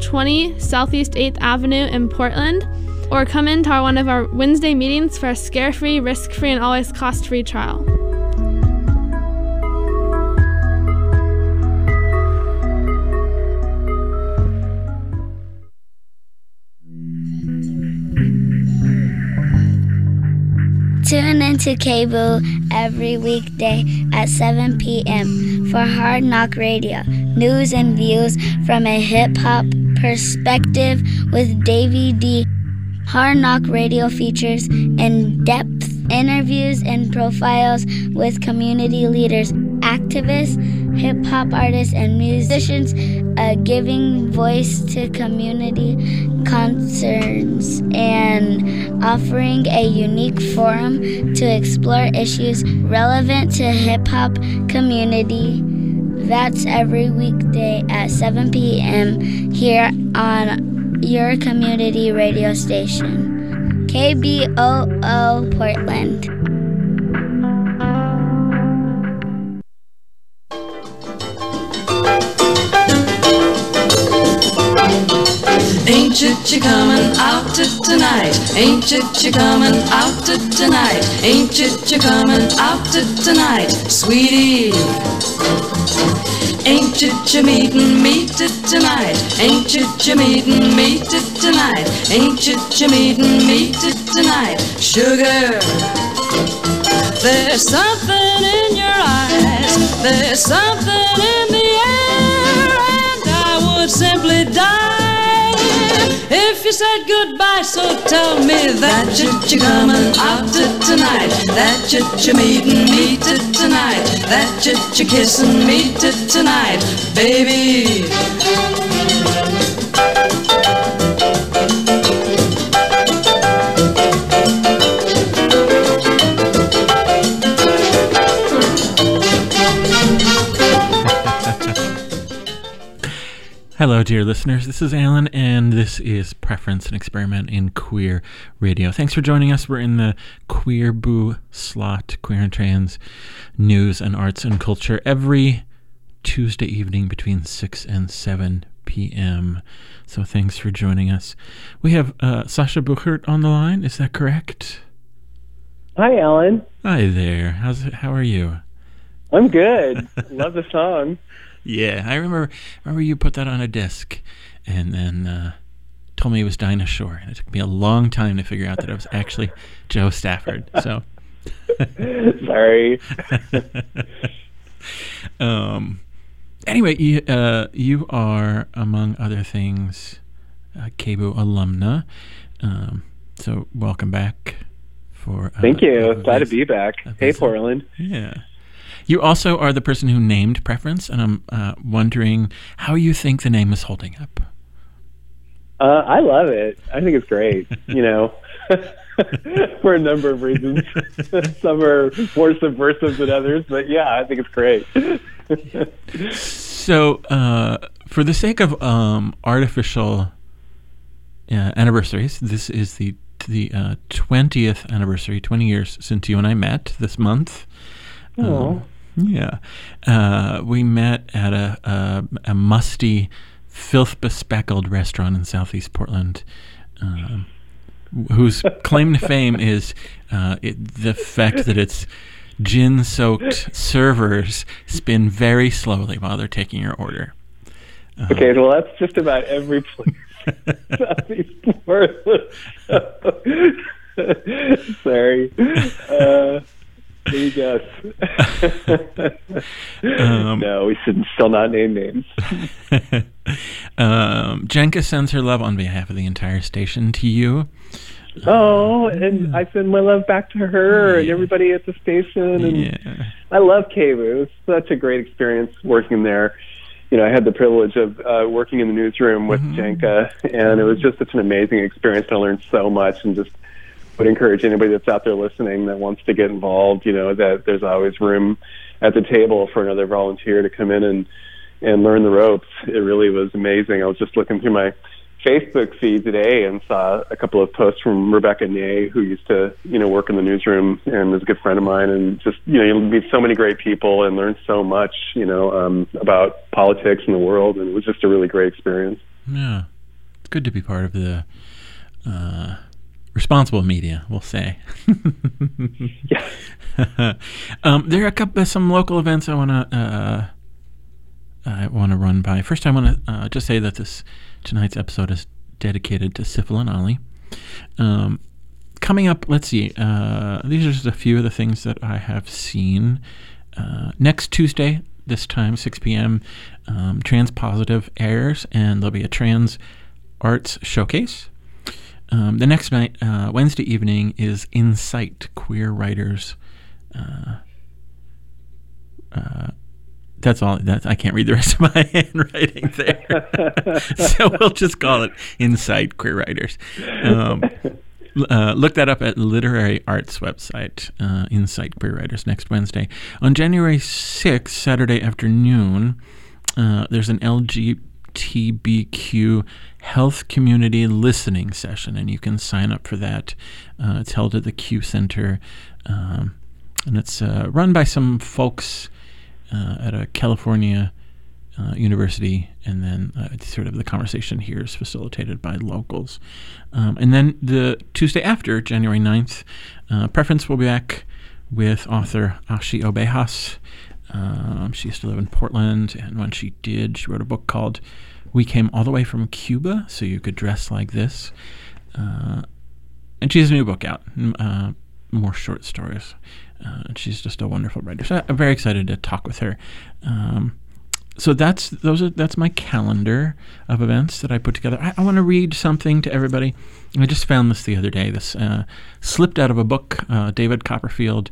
20 Southeast 8th Avenue in Portland, or come into one of our Wednesday meetings for a scare-free, risk-free, and always cost-free trial. Tune into KBOO every weekday at 7 p.m. for Hard Knock Radio, news and views from a hip-hop perspective with Davey D. Hard Knock Radio features in-depth interviews and profiles with community leaders, activists, hip-hop artists, and musicians, giving voice to community concerns and offering a unique forum to explore issues relevant to hip-hop community. That's every weekday at 7 p.m. here on your community radio station, KBOO Portland. Ain't you coming out tonight? Ain't you coming out tonight? Ain't you coming out tonight, sweetie? Ain't you meeting me tonight? Ain't you meeting me tonight? Ain't you meeting me tonight, sugar? There's something in your eyes, there's something in the air, and I would simply die if you said goodbye. So tell me that you're coming out tonight, that you're meeting me tonight, that you're kissing me tonight, baby. Hello, dear listeners. This is Alan, and this is Preference, an experiment in queer radio. Thanks for joining us. We're in the Queer Boo slot, queer and trans news and arts and culture, every Tuesday evening between 6 and 7 p.m. So thanks for joining us. We have Sasha Buchert on the line. Is that correct? Hi, Alan. Hi there. How are you? I'm good. Love the song. Yeah, I remember you put that on a disc and then told me it was Dinah Shore. And it took me a long time to figure out that it was actually Joe Stafford. So sorry. Anyway, you are, among other things, a KBOO alumna. So welcome back. Thank you. Glad to be back. Hey, Portland. Yeah. You also are the person who named Preference, and I'm wondering how you think the name is holding up. I love it. I think it's great, for a number of reasons. Some are more subversive than others, but yeah, I think it's great. So, for the sake of artificial anniversaries, this is the 20th anniversary, 20 years since you and I met this month. Oh. Yeah. We met at a musty, filth-bespeckled restaurant in Southeast Portland, whose claim to fame is the fact that its gin-soaked servers spin very slowly while they're taking your order. Okay, well, that's just about every place. Southeast Portland. Sorry. There you go. No, we should still not name names. Jenka sends her love on behalf of the entire station to you. Oh, and I send my love back to her and everybody at the station. And I love KBOO. It's such a great experience working there. I had the privilege of working in the newsroom with Jenka, and it was just such an amazing experience. I learned so much, and just would encourage anybody that's out there listening that wants to get involved, that there's always room at the table for another volunteer to come in and learn the ropes. It really was amazing. I was just looking through my Facebook feed today and saw a couple of posts from Rebecca Ney, who used to, work in the newsroom and was a good friend of mine, and just, you meet so many great people and learn so much, about politics and the world, and it was just a really great experience. Yeah. It's good to be part of the responsible media, we'll say. Yeah. There are some local events I want to run by. First, I want to just say that tonight's episode is dedicated to Sifl and Ollie. Coming up, let's see. These are just a few of the things that I have seen. Next Tuesday, this time, 6 p.m., Trans Positive airs, and there'll be a trans arts showcase. The next night, Wednesday evening, is Insight, Queer Writers. That's all. I can't read the rest of my handwriting there. So we'll just call it Insight, Queer Writers. Look that up at Literary Arts website, Insight Queer Writers, next Wednesday. On January 6th, Saturday afternoon, there's an LGBTQ health community listening session, and you can sign up for that. It's held at the Q Center, and it's run by some folks at a California university, and then sort of the conversation here is facilitated by locals. And then the Tuesday after, January 9th, Preference will be back with author Ashi Obejas. She used to live in Portland, and when she did, she wrote a book called We Came All the Way from Cuba, So You Could Dress Like This. And she has a new book out, more short stories. And she's just a wonderful writer. So I'm very excited to talk with her. So that's my calendar of events that I put together. I want to read something to everybody. I just found this the other day. This slipped out of a book, David Copperfield,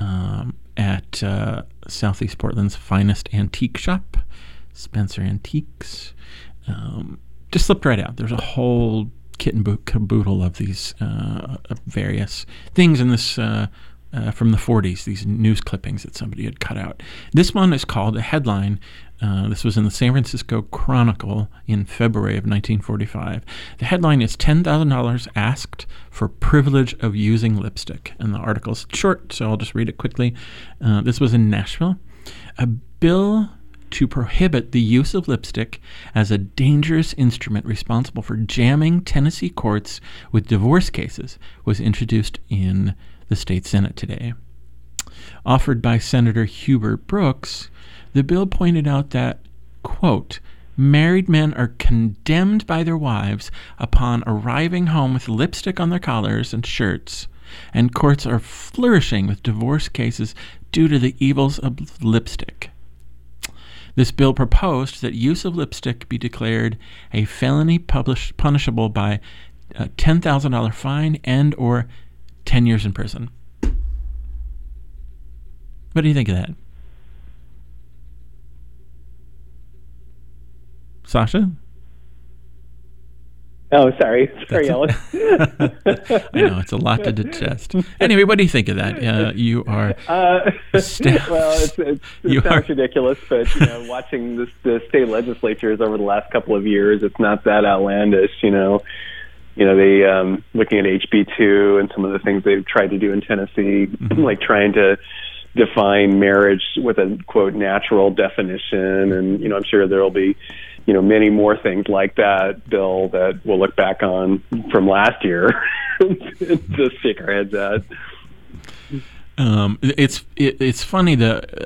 at Southeast Portland's finest antique shop, Spencer Antiques. Just slipped right out. There's a whole kit and caboodle of these various things in this from the 40s, these news clippings that somebody had cut out. This one is called a headline. This was in the San Francisco Chronicle in February of 1945. The headline is $10,000 asked for privilege of using lipstick. And the article's short, so I'll just read it quickly. This was in Nashville. A bill to prohibit the use of lipstick as a dangerous instrument responsible for jamming Tennessee courts with divorce cases was introduced in the state Senate today. Offered by Senator Hubert Brooks, the bill pointed out that, quote, married men are condemned by their wives upon arriving home with lipstick on their collars and shirts, and courts are flourishing with divorce cases due to the evils of lipstick. This bill proposed that use of lipstick be declared a felony punishable by a $10,000 fine and or 10 years in prison. What do you think of that? Sasha? Oh, sorry, Alex. I know, it's a lot to digest. Anyway, what do you think of that? You are... well, it sounds ridiculous, but watching the state legislatures over the last couple of years, it's not that outlandish, they looking at HB2 and some of the things they've tried to do in Tennessee, like trying to define marriage with a, quote, natural definition. And, I'm sure there'll be, many more things like that, Bill, that we'll look back on from last year to shake our heads at. It's funny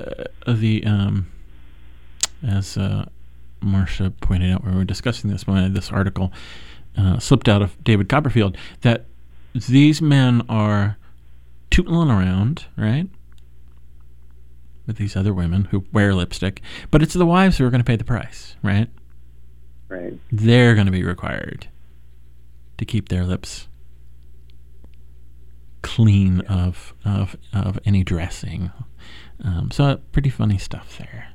as Marcia pointed out when we were discussing this, when this article slipped out of David Copperfield, that these men are tootling around, right, with these other women who wear lipstick, but it's the wives who are going to pay the price, right? Right. They're going to be required to keep their lips clean of any dressing. So pretty funny stuff there.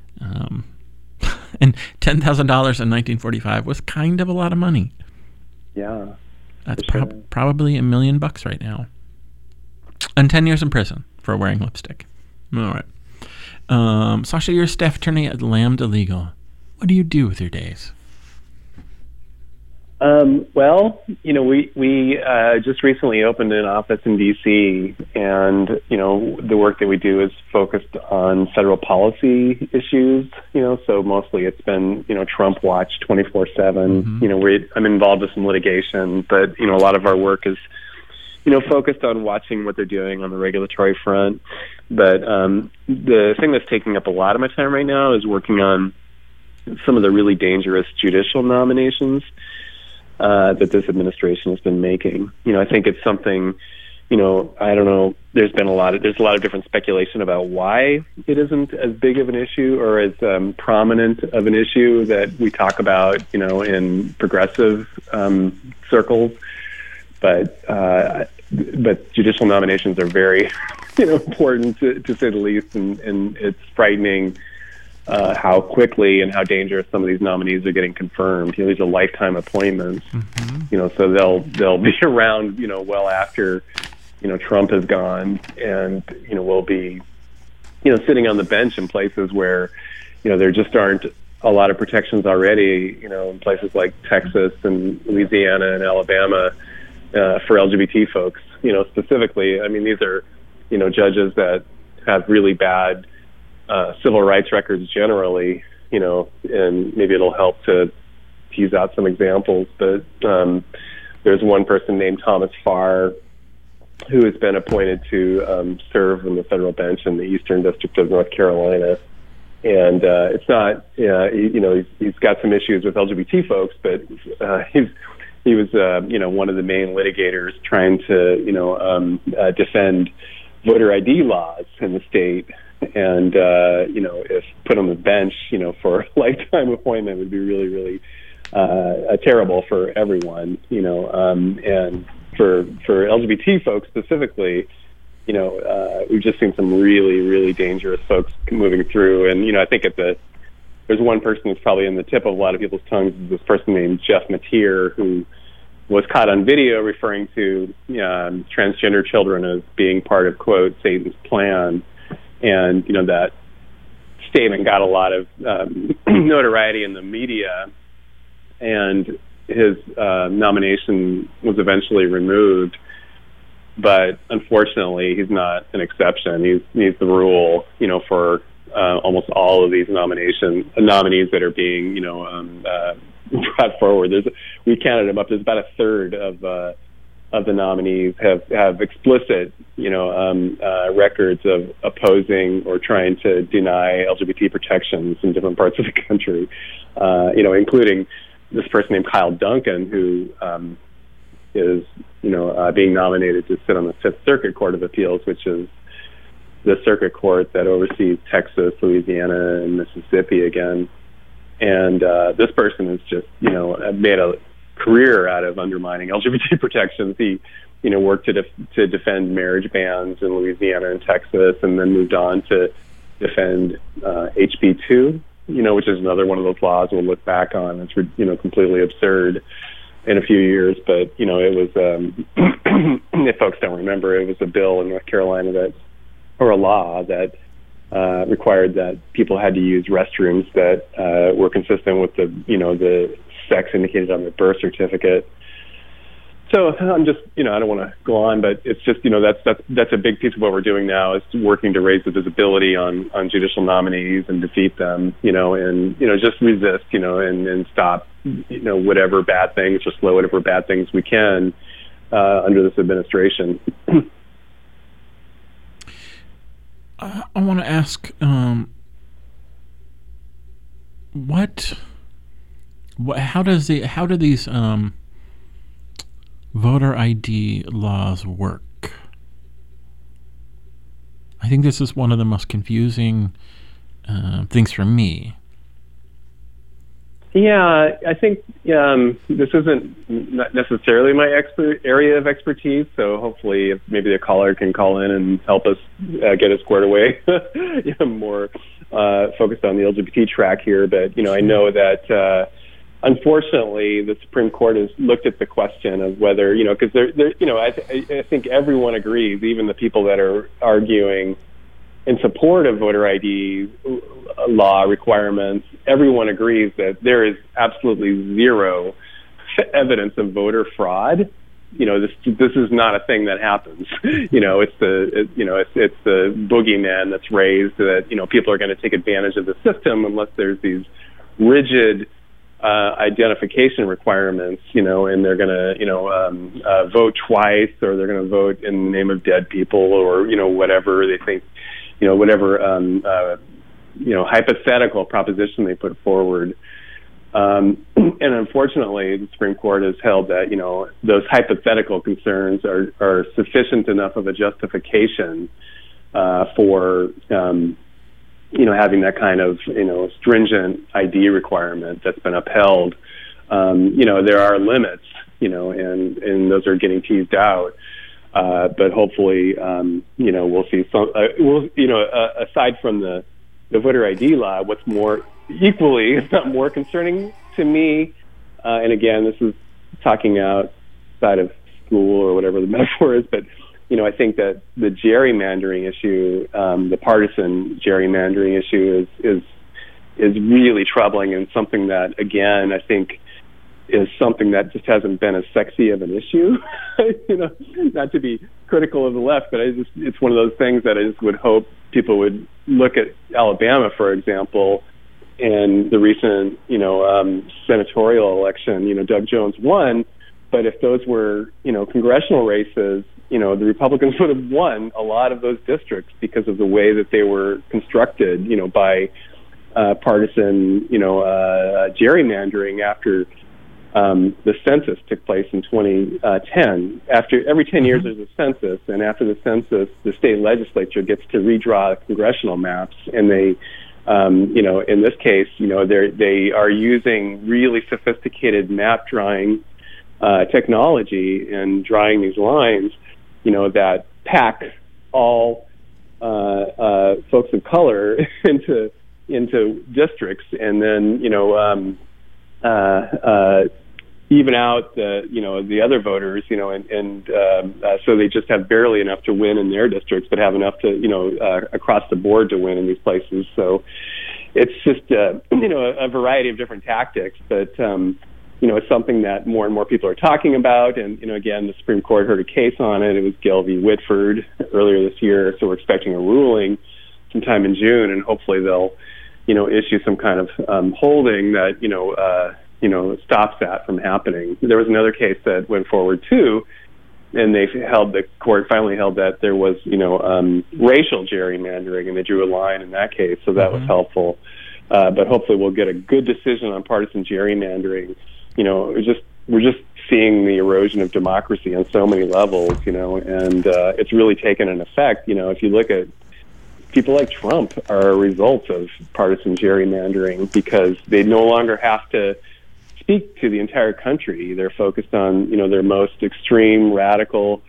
And $10,000 in 1945 was kind of a lot of money. Yeah. That's probably $1 million right now. And 10 years in prison for wearing lipstick. All right. Sasha, you're a staff attorney at Lambda Legal. What do you do with your days? Well, we just recently opened an office in D.C., and, the work that we do is focused on federal policy issues, so mostly it's been, Trump Watch 24/7. I'm involved with some litigation, but, a lot of our work is, focused on watching what they're doing on the regulatory front. But the thing that's taking up a lot of my time right now is working on some of the really dangerous judicial nominations that this administration has been making. I think it's something, I don't know, there's a lot of different speculation about why it isn't as big of an issue or as prominent of an issue that we talk about, in progressive circles. But judicial nominations are very, important to say the least, and it's frightening how quickly and how dangerous some of these nominees are getting confirmed. These are lifetime appointments. So they'll be around, well after, Trump is gone, and we'll be, sitting on the bench in places where, there just aren't a lot of protections already. In places like Texas and Louisiana and Alabama for LGBT folks. Specifically, I mean, these are, judges that have really bad civil rights records generally, and maybe it'll help to tease out some examples. But there's one person named Thomas Farr who has been appointed to serve on the federal bench in the Eastern District of North Carolina. And it's not, he's got some issues with LGBT folks, but he was, one of the main litigators trying to, defend voter ID laws in the state. And, if put on the bench, for a lifetime appointment would be really, really terrible for everyone, and for LGBT folks specifically, we've just seen some really, really dangerous folks moving through. And, I think there's one person who's probably in the tip of a lot of people's tongues, is this person named Jeff Mateer, who was caught on video referring to transgender children as being part of, quote, Satan's plan. And, that statement got a lot of notoriety in the media, and his nomination was eventually removed. But unfortunately, he's not an exception. He's the rule, for almost all of these nominees that are being, brought forward. We counted them up. There's about a third of the nominees have explicit, records of opposing or trying to deny LGBT protections in different parts of the country, including this person named Kyle Duncan, who is, being nominated to sit on the Fifth Circuit Court of Appeals, which is the circuit court that oversees Texas, Louisiana, and Mississippi again. And this person has just, made a career out of undermining LGBT protections. He, worked to defend marriage bans in Louisiana and Texas, and then moved on to defend HB2, which is another one of those laws we'll look back on. It's, completely absurd in a few years. But, it was, if folks don't remember, it was a bill in North Carolina or a law that required that people had to use restrooms that were consistent with the sex indicated on their birth certificate. So I'm just, I don't want to go on, but it's just, that's a big piece of what we're doing now, is working to raise the visibility on judicial nominees and defeat them, and, just resist, and stop, whatever bad things, or slow whatever bad things we can under this administration. I want to ask, how do these voter ID laws work? I think this is one of the most confusing things for me. Yeah, I think this isn't not necessarily my area of expertise, so hopefully maybe a caller can call in and help us get it squared away. More focused on the LGBT track here, but I know that unfortunately the Supreme Court has looked at the question of whether because I think everyone agrees, even the people that are arguing in support of voter ID law requirements, everyone agrees that there is absolutely zero evidence of voter fraud, this is not a thing that happens. It's the boogeyman that's raised that people are going to take advantage of the system unless there's these rigid identification requirements, and they're going to vote twice, or they're going to vote in the name of dead people, or whatever they think, whatever hypothetical proposition they put forward. And unfortunately, the Supreme Court has held that those hypothetical concerns are sufficient enough of a justification for having that kind of stringent ID requirement that's been upheld. There are limits, and those are getting teased out. But hopefully, we'll see some. Aside from the voter ID law, what's more equally, if not more concerning to me, and again, this is talking outside of school or whatever the metaphor is, but I think that the gerrymandering issue, the partisan gerrymandering issue, is really troubling, and something that, again, I think is something that just hasn't been as sexy of an issue. Not to be critical of the left, but it's one of those things that I just would hope people would look at Alabama, for example, and the recent, senatorial election. Doug Jones won, but if those were, congressional races, the Republicans would have won a lot of those districts because of the way that they were constructed, by partisan, gerrymandering after the census took place in 2010. After every 10 years, there's a census, and after the census, the state legislature gets to redraw congressional maps, and they, in this case, they are using really sophisticated map drawing technology and drawing these lines, that pack all folks of color into districts, and then even out the other voters, and so they just have barely enough to win in their districts, but have enough to across the board to win in these places. So it's just a variety of different tactics, but it's something that more and more people are talking about. And again, the Supreme Court heard a case on it. It was Gill v. Whitford earlier this year, so we're expecting a ruling sometime in June, and hopefully they'll issue some kind of holding that stops that from happening. There was another case that went forward too, and the court finally held that there was racial gerrymandering, and they drew a line in that case, so that was helpful. But hopefully we'll get a good decision on partisan gerrymandering. We're just seeing the erosion of democracy on so many levels, and it's really taken an effect. If you look at people like Trump are a result of partisan gerrymandering, because they no longer have to speak to the entire country. They're focused on, their most extreme, radical,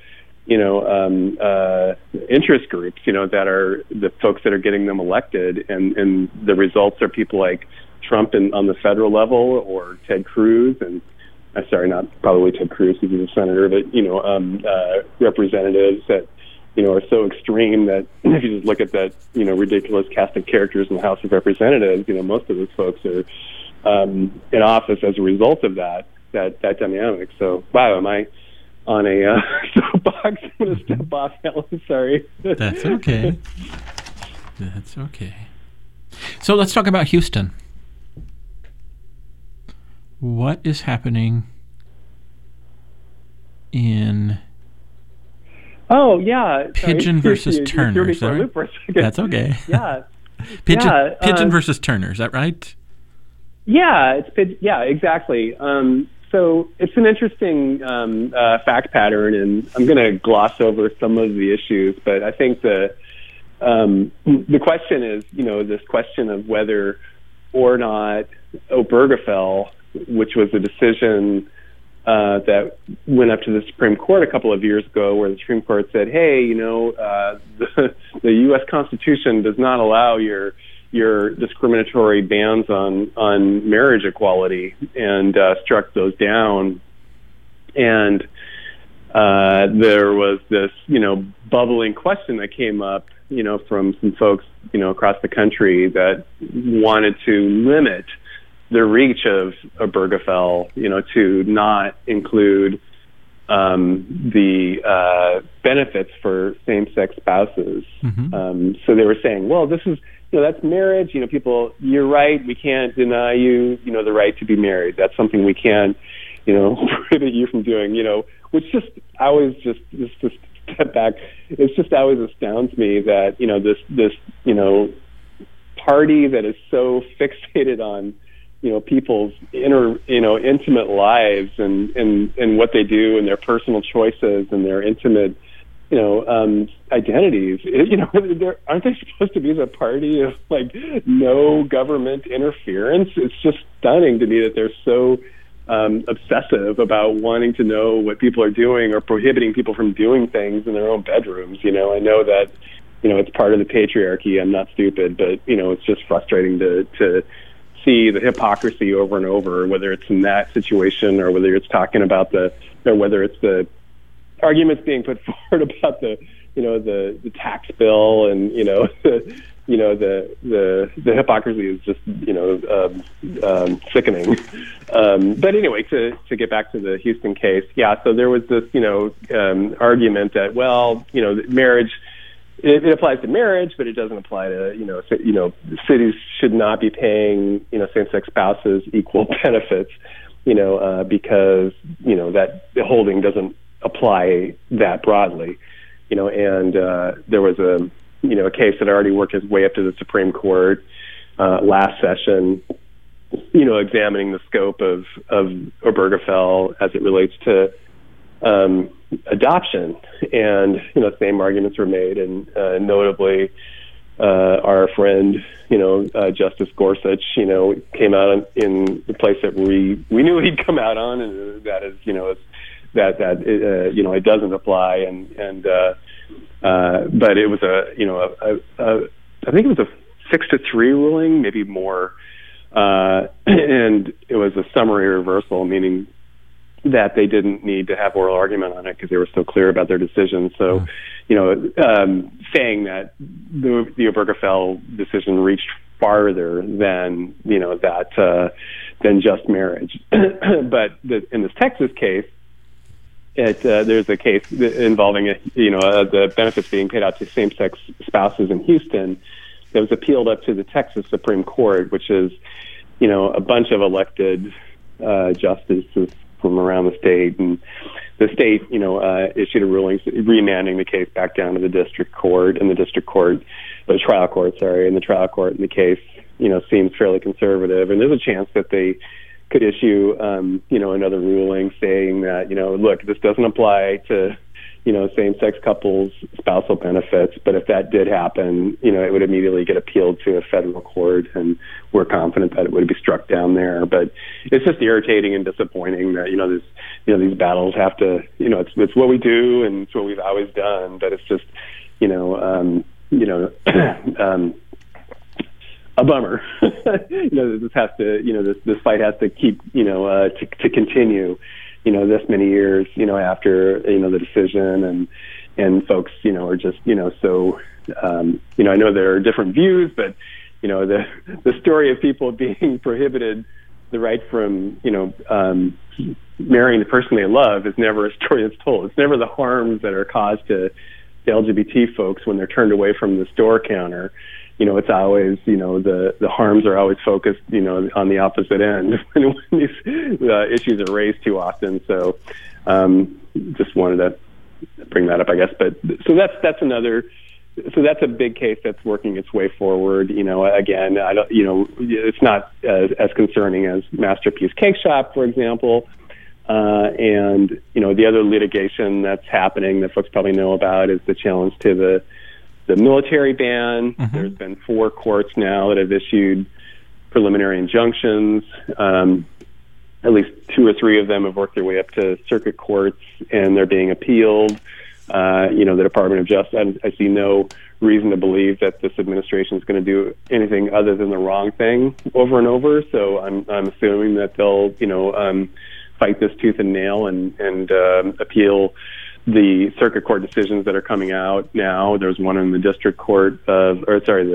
interest groups, that are the folks that are getting them elected. And the results are people like Trump on the federal level, or Ted Cruz, and not probably Ted Cruz, because he's a senator, but, representatives that, are so extreme that if you just look at that, ridiculous cast of characters in the House of Representatives, most of those folks are in office as a result of that dynamic. So, wow, am I on a soapbox? I'm going to step off, Alan. Sorry. That's okay. That's okay. So let's talk about Houston. What is happening in... Oh, yeah. Pigeon versus Turner. Is that right? That's okay. Yeah. Pigeon versus Turner. Is that right? Yeah, exactly. So it's an interesting fact pattern, and I'm going to gloss over some of the issues, but I think the question is, this question of whether or not Obergefell, which was a decision that went up to the Supreme Court a couple of years ago, where the Supreme Court said, hey, the U.S. Constitution does not allow your discriminatory bans on marriage equality, and struck those down. And there was this, bubbling question that came up, from some folks, across the country that wanted to limit reach of Obergefell, to not include the benefits for same-sex spouses. So they were saying, well, this is, that's marriage. People, you're right. We can't deny you, the right to be married. That's something we can't, prohibit you from doing, which just always just step back. It's just always astounds me that, this party that is so fixated on, people's intimate lives and what they do and their personal choices and their intimate, identities. Aren't they supposed to be the party of no government interference? It's just stunning to me that they're so obsessive about wanting to know what people are doing or prohibiting people from doing things in their own bedrooms. I know that, it's part of the patriarchy. I'm not stupid, but, it's just frustrating to see the hypocrisy over and over, whether it's in that situation or whether it's talking about whether it's the arguments being put forward about the tax bill and, the hypocrisy is just, sickening. But anyway, to get back to the Houston case, so there was this, argument that, well, marriage, it applies to marriage, but it doesn't apply to, cities should not be paying, same-sex spouses equal benefits, because, that the holding doesn't apply that broadly, and there was a case that already worked its way up to the Supreme Court last session, examining the scope of Obergefell as it relates to adoption, and same arguments were made, and notably our friend Justice Gorsuch came out in the place that we knew he'd come out on, and that is it doesn't apply, and but it was I think it was a 6-3 ruling, maybe more, and it was a summary reversal, meaning that they didn't need to have oral argument on it because they were so clear about their decision. So, saying that the Obergefell decision reached farther than than just marriage. But in this Texas case, there's a case involving the benefits being paid out to same-sex spouses in Houston that was appealed up to the Texas Supreme Court, which is a bunch of elected justices from around the state, and the state issued a ruling remanding the case back down to the district court, and the trial court in the case seems fairly conservative, and there's a chance that they could issue another ruling saying that look, this doesn't apply to same-sex couples' spousal benefits, but if that did happen, it would immediately get appealed to a federal court, and we're confident that it would be struck down there. But it's just irritating and disappointing that these battles have to it's what we do and it's what we've always done, but it's just a bummer. This has to this fight has to keep to continue. This many years, after, the decision, and folks, are just, so, I know there are different views, but, the story of people being prohibited the right from, marrying the person they love is never a story that's told. It's never the harms that are caused to LGBT folks when they're turned away from the store counter. It's always, the harms are always focused, on the opposite end when these issues are raised too often. So, just wanted to bring that up, I guess. But so that's a big case that's working its way forward. Again, I don't, it's not as concerning as Masterpiece Cake Shop, for example. And the other litigation that's happening that folks probably know about is the challenge to the military ban. Mm-hmm. There's been 4 courts now that have issued preliminary injunctions. At least 2 or 3 of them have worked their way up to circuit courts, and they're being appealed. The Department of Justice, I see no reason to believe that this administration is going to do anything other than the wrong thing over and over. So I'm assuming that they'll, fight this tooth and nail and appeal the circuit court decisions that are coming out now. There's one in the district court the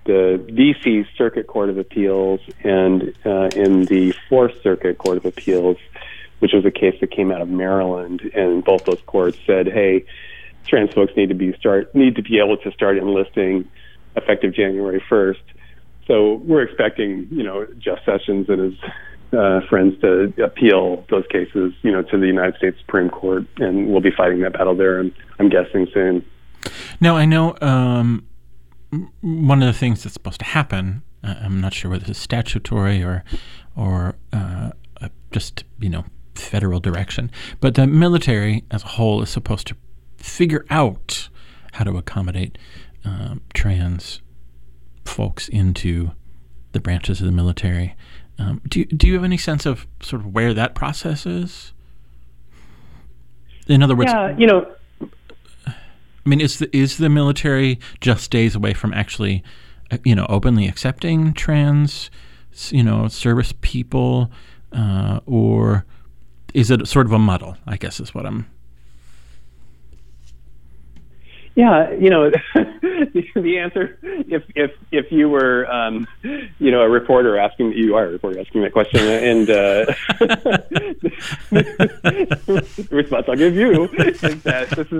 the D.C. Circuit Court of Appeals and in the Fourth Circuit Court of Appeals, which was a case that came out of Maryland, and both those courts said, "Hey, trans folks need to be able to start enlisting effective January 1st." So we're expecting, Jeff Sessions and his friends to appeal those cases, to the United States Supreme Court, and we'll be fighting that battle there, and I'm guessing soon. Now, I know one of the things that's supposed to happen, I'm not sure whether it's statutory or just, federal direction, but the military as a whole is supposed to figure out how to accommodate trans folks into the branches of the military. Do you have any sense of sort of where that process is? In other words, I mean, is the military just days away from actually, openly accepting trans, service people, or is it sort of a muddle? I guess is what I'm. Yeah, the answer, if you were, a reporter asking, you are a reporter asking that question, and the response I'll give you is that this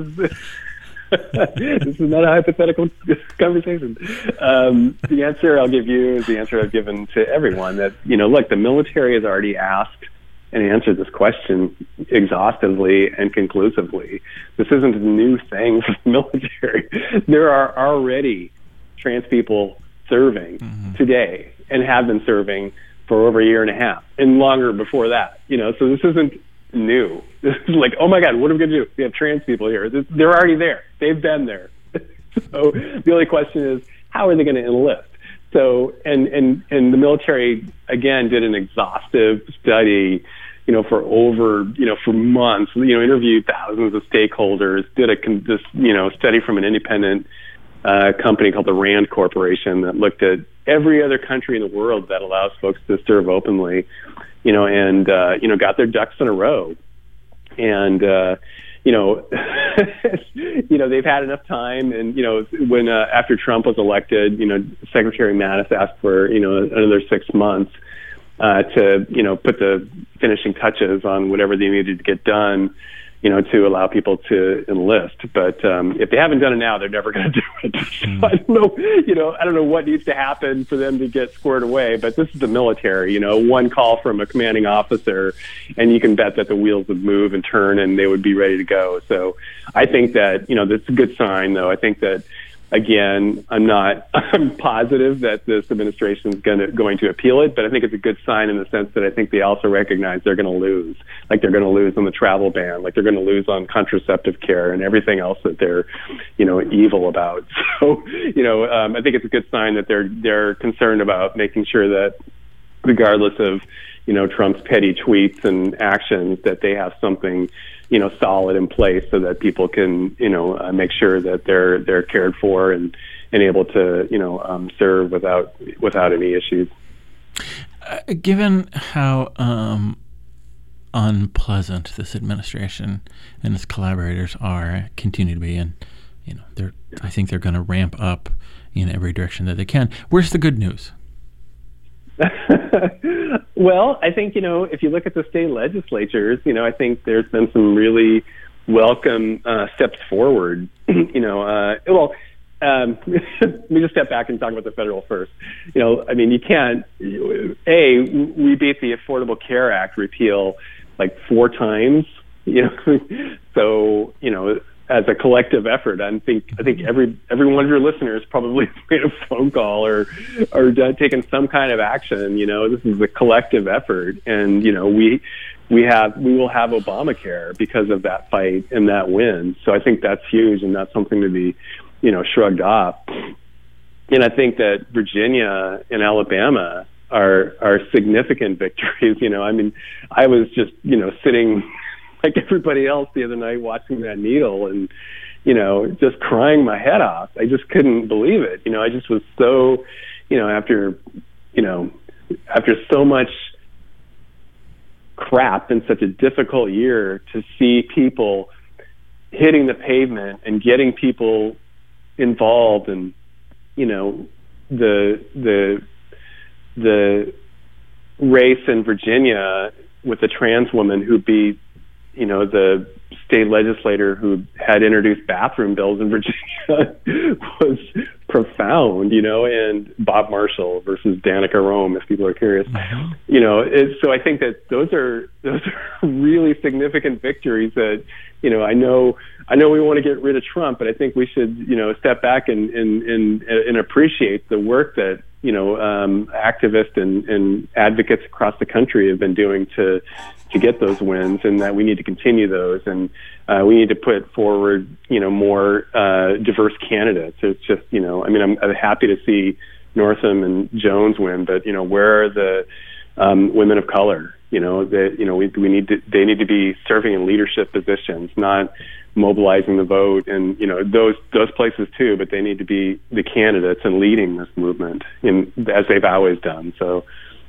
is not a hypothetical conversation. The answer I'll give you is the answer I've given to everyone, that, look, the military has already asked and answered this question exhaustively and conclusively. This isn't a new thing for the military. There are already trans people serving today and have been serving for over a year and a half and longer before that. So this isn't new. This is like, oh my God, what are we going to do? We have trans people here. They're already there. They've been there. So the only question is, how are they going to enlist? So, and the military, again, did an exhaustive study, for over, for months, interviewed thousands of stakeholders, did this study from an independent company called the RAND Corporation that looked at every other country in the world that allows folks to serve openly, and got their ducks in a row. And, they've had enough time. And, when after Trump was elected, Secretary Mattis asked for, another 6 months to, put the finishing touches on whatever they needed to get done, to allow people to enlist. But if they haven't done it now, they're never going to do it. So I don't know what needs to happen for them to get squared away. But this is the military. One call from a commanding officer, and you can bet that the wheels would move and turn, and they would be ready to go. So I think that that's a good sign, though. I think that, again, I'm positive that this administration is going to appeal it, but I think it's a good sign in the sense that I think they also recognize they're going to lose. Like they're going to lose on the travel ban, like they're going to lose on contraceptive care and everything else that they're, evil about. So, I think it's a good sign that they're concerned about making sure that regardless of, Trump's petty tweets and actions, that they have something, solid in place so that people can, make sure that they're cared for and able to, serve without any issues. Given how unpleasant this administration and its collaborators continue to be, and I think they're going to ramp up in every direction that they can. Where's the good news? Well, I think, if you look at the state legislatures, I think there's been some really welcome steps forward. Let me just step back and talk about the federal first. You can't, we beat the Affordable Care Act repeal like 4 times, so, as a collective effort, I think every one of your listeners probably made a phone call or taken some kind of action. This is a collective effort, and we will have Obamacare because of that fight and that win. So I think that's huge, and that's something to be, shrugged off. And I think that Virginia and Alabama are significant victories. I was just sitting like everybody else the other night watching that needle and, just crying my head off. I just couldn't believe it. I just was so, after so much crap in such a difficult year, to see people hitting the pavement and getting people involved and, the race in Virginia with the trans woman who beat, the state legislator who had introduced bathroom bills in Virginia was profound, and Bob Marshall versus Danica Rome, if people are curious. Mm-hmm. So I think that those are really significant victories that, I know we want to get rid of Trump, but I think we should, step back and appreciate the work that, activists and advocates across the country have been doing to get those wins, and that we need to continue those, and we need to put forward, more diverse candidates. It's just, I'm happy to see Northam and Jones win, but where are the women of color? They need to be serving in leadership positions, not mobilizing the vote, and those places too. But they need to be the candidates and leading this movement, as they've always done. So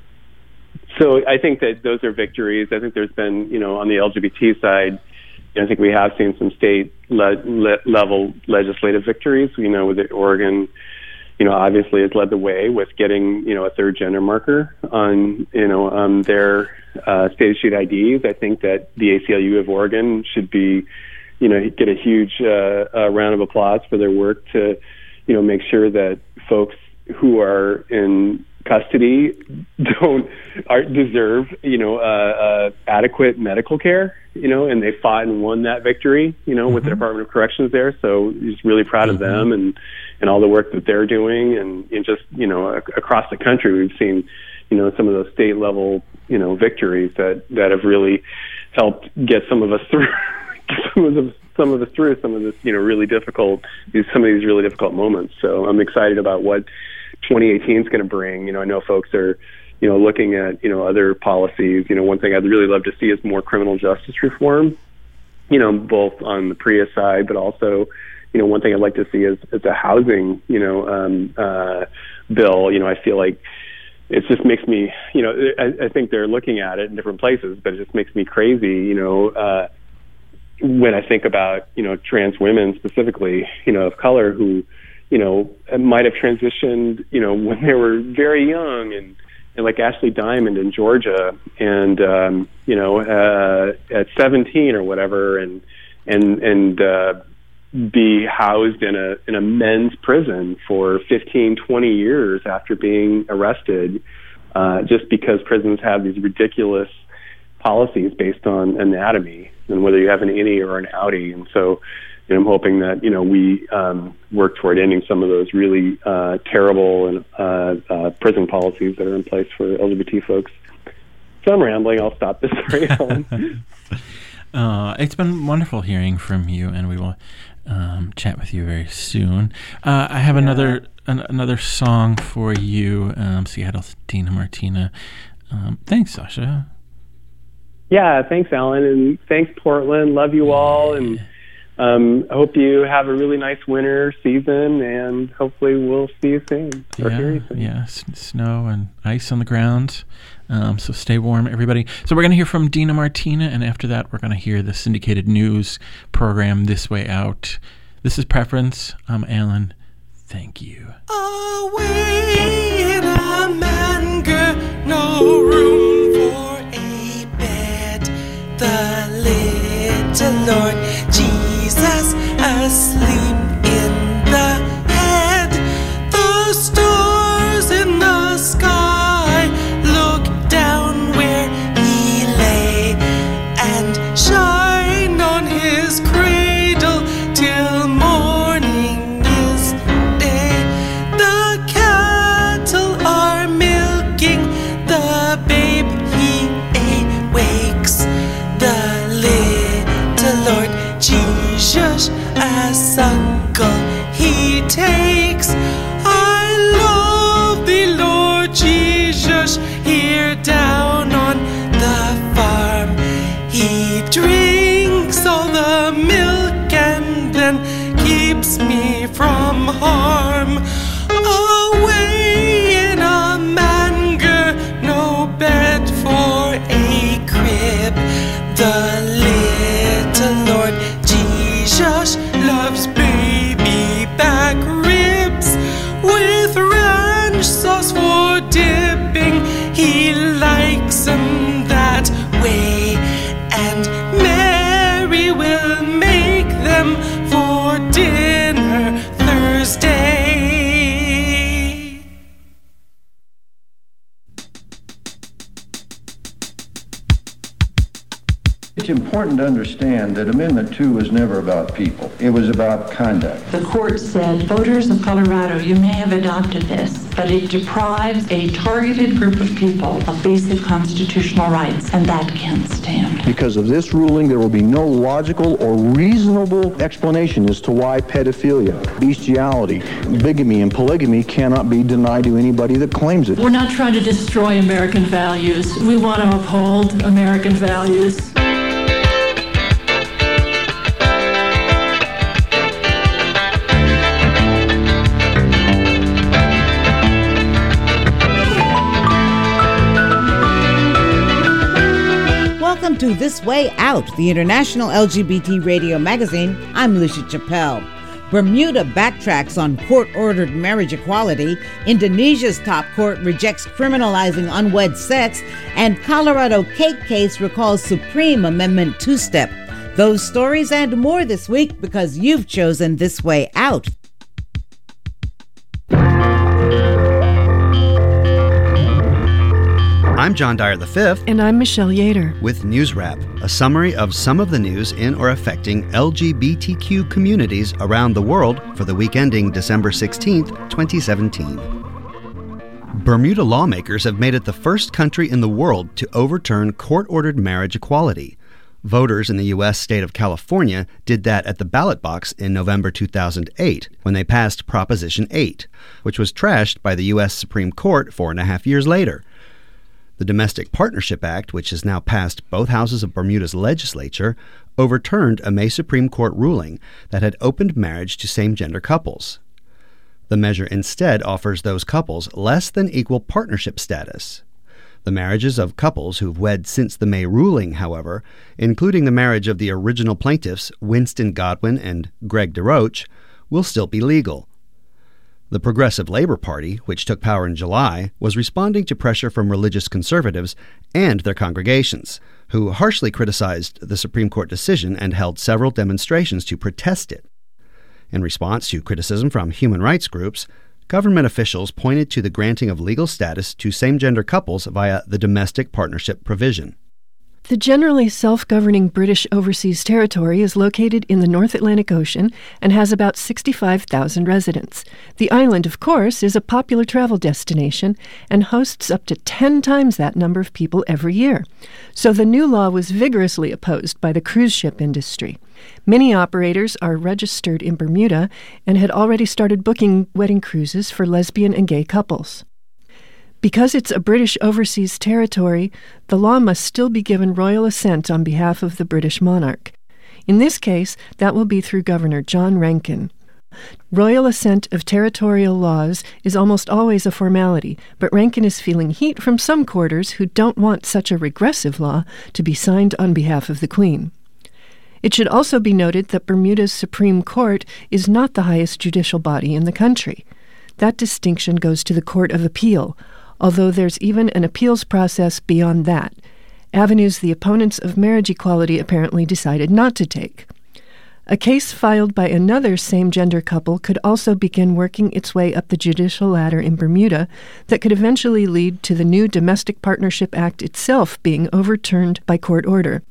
I think that those are victories. I think there's been, on the LGBT side, I think we have seen some state level legislative victories. With Oregon, obviously has led the way with getting, a third gender marker on, their state issued IDs. I think that the ACLU of Oregon should be, get a huge round of applause for their work to, make sure that folks who are in custody deserve adequate medical care, and they fought and won that victory, with the Department of Corrections there. So just really proud of them and all the work that they're doing, and just across the country we've seen some of those state level victories that have really helped get some of us through some of this really difficult moments. So I'm excited about what 2018 is going to bring. I know folks are, looking at, other policies. One thing I'd really love to see is more criminal justice reform, both on the PREA side, but also, one thing I'd like to see is a housing, bill. I feel like it just makes me, I think they're looking at it in different places, but it just makes me crazy, when I think about, trans women specifically, of color who, might have transitioned, when they were very young, and like Ashley Diamond in Georgia, and at 17 or whatever, and be housed in a men's prison for 15, 20 years after being arrested, just because prisons have these ridiculous policies based on anatomy and whether you have an innie or an outie. And so I'm hoping that, we work toward ending some of those really terrible and prison policies that are in place for LGBT folks. So I'm rambling. I'll stop this. It's been wonderful hearing from you, and we will chat with you very soon. I have another song for you, Seattle's Dina Martina. Thanks, Sasha. Yeah, thanks, Alan, and thanks, Portland. Love you all, and I hope you have a really nice winter season, and hopefully we'll see you soon, or hear you soon. Yeah, snow and ice on the ground, so stay warm, everybody. So we're going to hear from Dina Martina, and after that we're going to hear the syndicated news program This Way Out. This is Preference. I'm Alan. Thank you. Away in a manger, no room for a bed. The little Lord Jesus asleep in the head. The stars in the sky look down where he lay and shine on his cradle till morning is day. The cattle are milking the babe, he awakes. The little Lord Jesus as uncle he takes. I love thee, Lord Jesus, here down on the farm. He drinks all the milk and then keeps me from harm. Away in a manger, no bed for a crib. The little Lord Jesus loves baby back ribs with to understand that Amendment 2 was never about people. It was about conduct. The court said, voters of Colorado, you may have adopted this, but it deprives a targeted group of people of basic constitutional rights, and that can't stand. Because of this ruling, there will be no logical or reasonable explanation as to why pedophilia, bestiality, bigamy, and polygamy cannot be denied to anybody that claims it. We're not trying to destroy American values. We want to uphold American values. Welcome to This Way Out, the international LGBT radio magazine. I'm Lucia Chappelle. Bermuda backtracks on court-ordered marriage equality, Indonesia's top court rejects criminalizing unwed sex, and Colorado cake case recalls Supreme Amendment two-step. Those stories and more this week because you've chosen This Way Out. I'm John Dyer V. And I'm Michelle Yater. With News Wrap, a summary of some of the news in or affecting LGBTQ communities around the world for the week ending December 16th, 2017. Bermuda lawmakers have made it the first country in the world to overturn court-ordered marriage equality. Voters in the U.S. state of California did that at the ballot box in November 2008 when they passed Proposition 8, which was trashed by the U.S. Supreme Court 4.5 years later. The Domestic Partnership Act, which has now passed both houses of Bermuda's legislature, overturned a May Supreme Court ruling that had opened marriage to same-gender couples. The measure instead offers those couples less than equal partnership status. The marriages of couples who've wed since the May ruling, however, including the marriage of the original plaintiffs Winston Godwin and Greg DeRoche, will still be legal. The Progressive Labor Party, which took power in July, was responding to pressure from religious conservatives and their congregations, who harshly criticized the Supreme Court decision and held several demonstrations to protest it. In response to criticism from human rights groups, government officials pointed to the granting of legal status to same-gender couples via the domestic partnership provision. The generally self-governing British Overseas Territory is located in the North Atlantic Ocean and has about 65,000 residents. The island, of course, is a popular travel destination and hosts up to 10 times that number of people every year. So the new law was vigorously opposed by the cruise ship industry. Many operators are registered in Bermuda and had already started booking wedding cruises for lesbian and gay couples. Because it's a British overseas territory, the law must still be given royal assent on behalf of the British monarch. In this case, that will be through Governor John Rankin. Royal assent of territorial laws is almost always a formality, but Rankin is feeling heat from some quarters who don't want such a regressive law to be signed on behalf of the Queen. It should also be noted that Bermuda's Supreme Court is not the highest judicial body in the country. That distinction goes to the Court of Appeal, although there's even an appeals process beyond that, avenues the opponents of marriage equality apparently decided not to take. A case filed by another same-gender couple could also begin working its way up the judicial ladder in Bermuda that could eventually lead to the new Domestic Partnership Act itself being overturned by court order.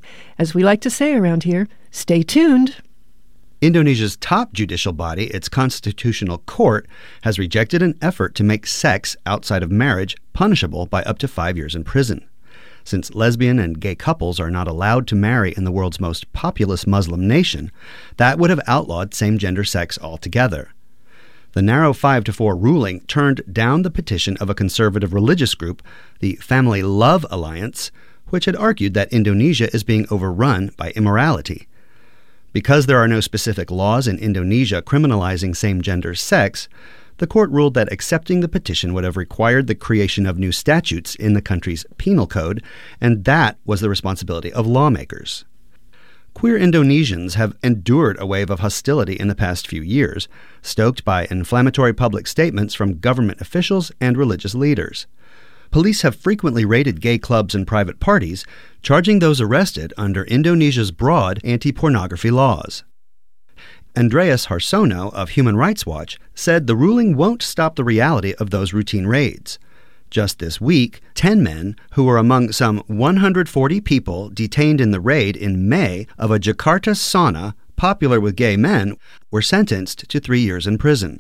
As we like to say around here, stay tuned. Indonesia's top judicial body, its constitutional court, has rejected an effort to make sex outside of marriage punishable by up to 5 years in prison. Since lesbian and gay couples are not allowed to marry in the world's most populous Muslim nation, that would have outlawed same-gender sex altogether. The narrow 5-4 ruling turned down the petition of a conservative religious group, the Family Love Alliance, which had argued that Indonesia is being overrun by immorality. Because there are no specific laws in Indonesia criminalizing same-gender sex, the court ruled that accepting the petition would have required the creation of new statutes in the country's penal code, and that was the responsibility of lawmakers. Queer Indonesians have endured a wave of hostility in the past few years, stoked by inflammatory public statements from government officials and religious leaders. Police have frequently raided gay clubs and private parties, charging those arrested under Indonesia's broad anti-pornography laws. Andreas Harsono of Human Rights Watch said the ruling won't stop the reality of those routine raids. Just this week, 10 men, who were among some 140 people detained in the raid in May of a Jakarta sauna popular with gay men, were sentenced to 3 years in prison.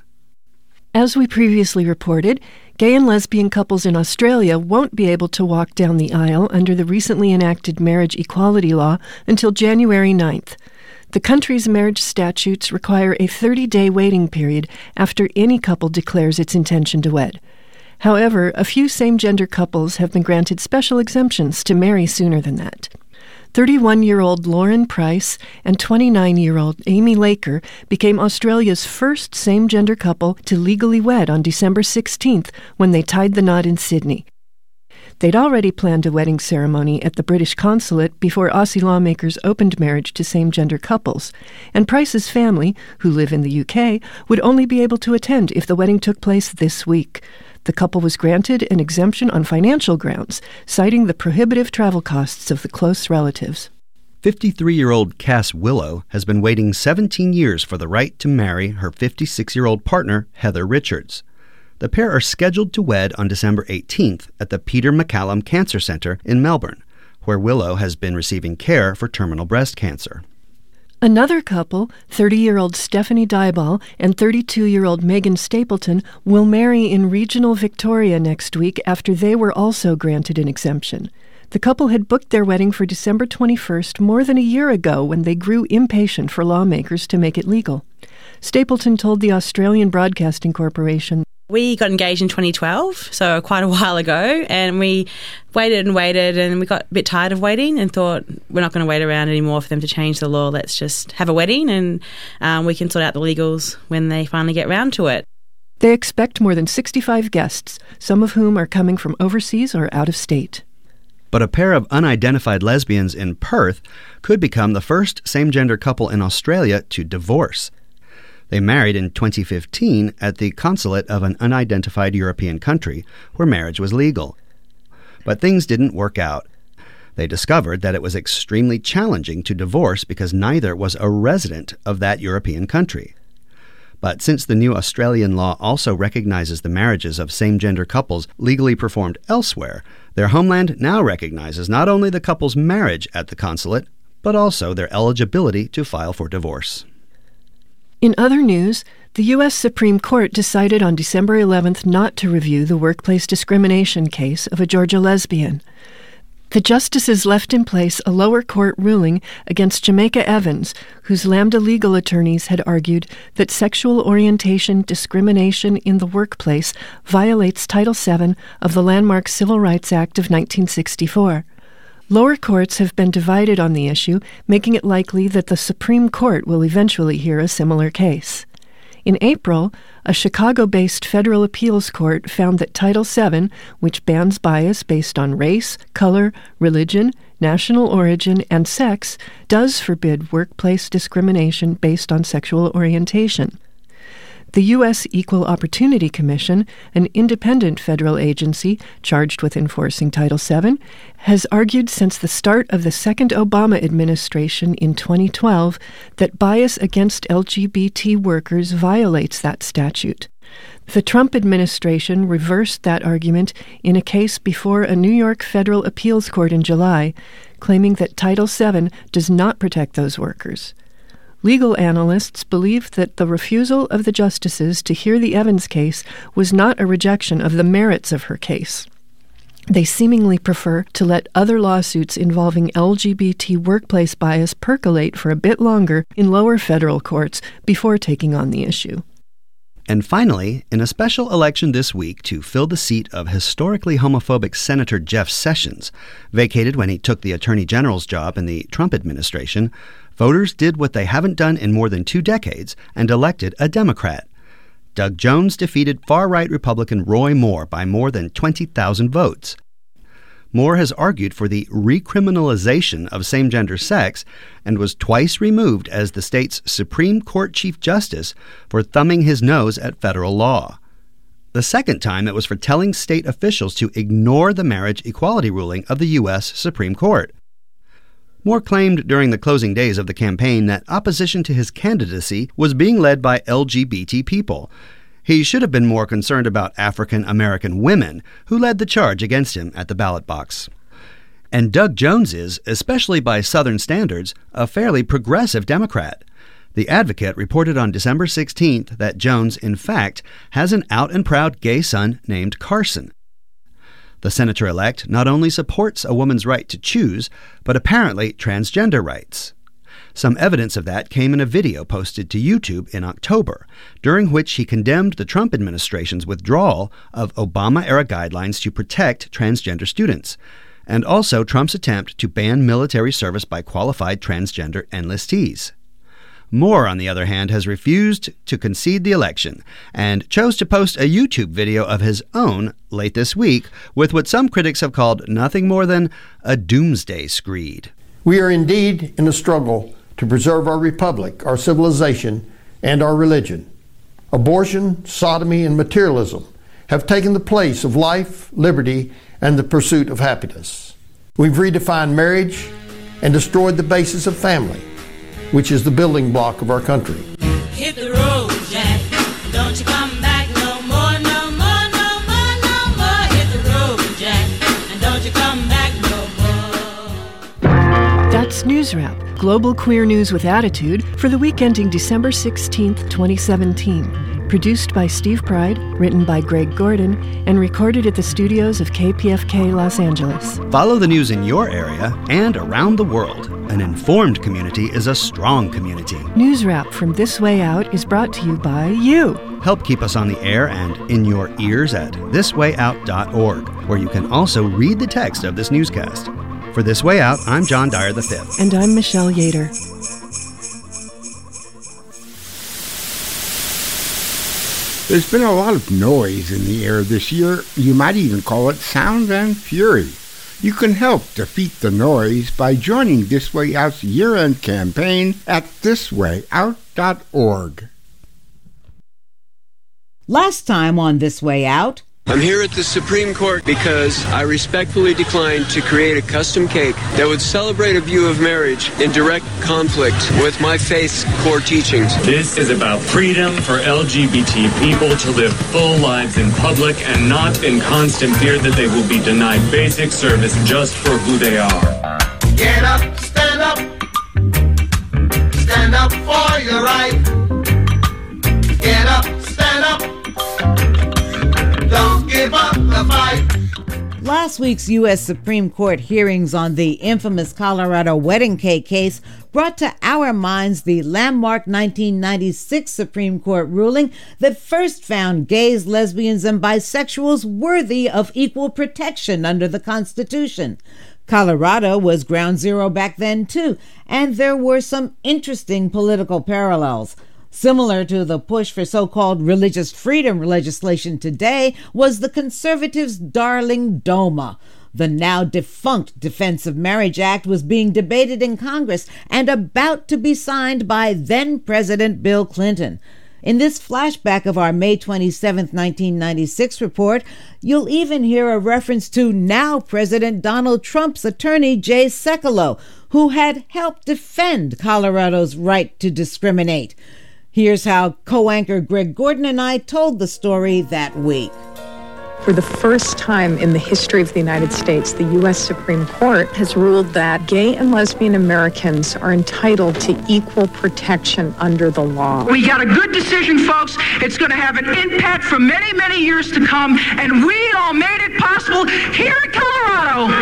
As we previously reported, gay and lesbian couples in Australia won't be able to walk down the aisle under the recently enacted marriage equality law until January 9th. The country's marriage statutes require a 30-day waiting period after any couple declares its intention to wed. However, a few same-gender couples have been granted special exemptions to marry sooner than that. 31-year-old Lauren Price and 29-year-old Amy Laker became Australia's first same-gender couple to legally wed on December 16th when they tied the knot in Sydney. They'd already planned a wedding ceremony at the British consulate before Aussie lawmakers opened marriage to same-gender couples, and Price's family, who live in the UK, would only be able to attend if the wedding took place this week. The couple was granted an exemption on financial grounds, citing the prohibitive travel costs of the close relatives. 53-year-old Cass Willow has been waiting 17 years for the right to marry her 56-year-old partner, Heather Richards. The pair are scheduled to wed on December 18th at the Peter MacCallum Cancer Centre in Melbourne, where Willow has been receiving care for terminal breast cancer. Another couple, 30-year-old Stephanie Dyball and 32-year-old Megan Stapleton, will marry in regional Victoria next week after they were also granted an exemption. The couple had booked their wedding for December 21st more than a year ago when they grew impatient for lawmakers to make it legal. Stapleton told the Australian Broadcasting Corporation, "We got engaged in 2012, so quite a while ago, and we waited and we got a bit tired of waiting and thought we're not going to wait around anymore for them to change the law. Let's just have a wedding and we can sort out the legals when they finally get round to it." They expect more than 65 guests, some of whom are coming from overseas or out of state. But a pair of unidentified lesbians in Perth could become the first same-gender couple in Australia to divorce. They married in 2015 at the consulate of an unidentified European country where marriage was legal. But things didn't work out. They discovered that it was extremely challenging to divorce because neither was a resident of that European country. But since the new Australian law also recognizes the marriages of same-gender couples legally performed elsewhere, their homeland now recognizes not only the couple's marriage at the consulate, but also their eligibility to file for divorce. In other news, the U.S. Supreme Court decided on December 11th not to review the workplace discrimination case of a Georgia lesbian. The justices left in place a lower court ruling against Jamaica Evans, whose Lambda legal attorneys had argued that sexual orientation discrimination in the workplace violates Title VII of the landmark Civil Rights Act of 1964. Lower courts have been divided on the issue, making it likely that the Supreme Court will eventually hear a similar case. In April, a Chicago-based federal appeals court found that Title VII, which bans bias based on race, color, religion, national origin, and sex, does forbid workplace discrimination based on sexual orientation. The U.S. Equal Opportunity Commission, an independent federal agency charged with enforcing Title VII, has argued since the start of the second Obama administration in 2012 that bias against LGBT workers violates that statute. The Trump administration reversed that argument in a case before a New York federal appeals court in July, claiming that Title VII does not protect those workers. Legal analysts believe that the refusal of the justices to hear the Evans case was not a rejection of the merits of her case. They seemingly prefer to let other lawsuits involving LGBT workplace bias percolate for a bit longer in lower federal courts before taking on the issue. And finally, in a special election this week to fill the seat of historically homophobic Senator Jeff Sessions, vacated when he took the Attorney General's job in the Trump administration, voters did what they haven't done in more than 2 decades and elected a Democrat. Doug Jones defeated far-right Republican Roy Moore by more than 20,000 votes. Moore has argued for the recriminalization of same-gender sex and was twice removed as the state's Supreme Court Chief Justice for thumbing his nose at federal law. The second time it was for telling state officials to ignore the marriage equality ruling of the U.S. Supreme Court. Moore claimed during the closing days of the campaign that opposition to his candidacy was being led by LGBT people, He should have been more concerned about African American women who led the charge against him at the ballot box. And Doug Jones is, especially by Southern standards, a fairly progressive Democrat. The Advocate reported on December 16th that Jones, in fact, has an out-and-proud gay son named Carson. The senator-elect not only supports a woman's right to choose, but apparently transgender rights. Some evidence of that came in a video posted to YouTube in October, during which he condemned the Trump administration's withdrawal of Obama-era guidelines to protect transgender students, and also Trump's attempt to ban military service by qualified transgender enlistees. Moore, on the other hand, has refused to concede the election and chose to post a YouTube video of his own late this week with what some critics have called nothing more than a doomsday screed. We are indeed in a struggle to preserve our republic, our civilization, and our religion. Abortion, sodomy, and materialism have taken the place of life, liberty, and the pursuit of happiness. We've redefined marriage and destroyed the basis of family, which is the building block of our country. Hit the road, Jack. Don't you come back no more, no more, no more, no more. Hit the road, Jack. And don't you come back no more. That's News Wrap, global queer news with attitude for the week ending December 16th, 2017. Produced by Steve Pride, written by Greg Gordon, and recorded at the studios of KPFK Los Angeles. Follow the news in your area and around the world. An informed community is a strong community. News Wrap from This Way Out is brought to you by you. Help keep us on the air and in your ears at thiswayout.org, where you can also read the text of this newscast. For This Way Out, I'm John Dyer V. And I'm Michelle Yater. There's been a lot of noise in the air this year. You might even call it sound and fury. You can help defeat the noise by joining This Way Out's year-end campaign at thiswayout.org. Last time on This Way Out, I'm here at the Supreme Court because I respectfully declined to create a custom cake that would celebrate a view of marriage in direct conflict with my faith's core teachings. This is about freedom for LGBT people to live full lives in public and not in constant fear that they will be denied basic service just for who they are. Get up, stand up. Stand up for your right. Get up, stand up. Don't give up the fight. Last week's U.S. Supreme Court hearings on the infamous Colorado wedding cake case brought to our minds the landmark 1996 Supreme Court ruling that first found gays, lesbians, and bisexuals worthy of equal protection under the Constitution. Colorado was ground zero back then, too, and there were some interesting political parallels. Similar to the push for so-called religious freedom legislation today was the conservatives' darling DOMA. The now defunct Defense of Marriage Act was being debated in Congress and about to be signed by then-President Bill Clinton. In this flashback of our May 27, 1996 report, you'll even hear a reference to now President Donald Trump's attorney, Jay Sekulow, who had helped defend Colorado's right to discriminate. Here's how co-anchor Greg Gordon and I told the story that week. For the first time in the history of the United States, the U.S. Supreme Court has ruled that gay and lesbian Americans are entitled to equal protection under the law. We got a good decision, folks. It's going to have an impact for many, many years to come, and we all made it possible here in Colorado.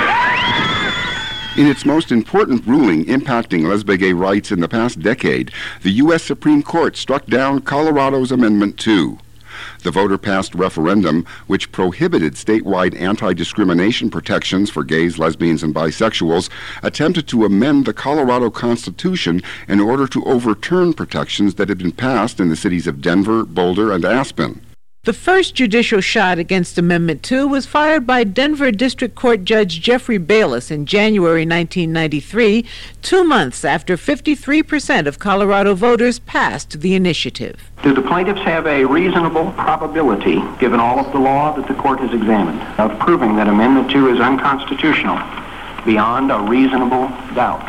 In its most important ruling impacting lesbian-gay rights in the past decade, the U.S. Supreme Court struck down Colorado's Amendment 2. The voter-passed referendum, which prohibited statewide anti-discrimination protections for gays, lesbians, and bisexuals, attempted to amend the Colorado Constitution in order to overturn protections that had been passed in the cities of Denver, Boulder, and Aspen. The first judicial shot against Amendment 2 was fired by Denver District Court Judge Jeffrey Bayless in January 1993, 2 months after 53% of Colorado voters passed the initiative. Do the plaintiffs have a reasonable probability, given all of the law that the court has examined, of proving that Amendment 2 is unconstitutional beyond a reasonable doubt?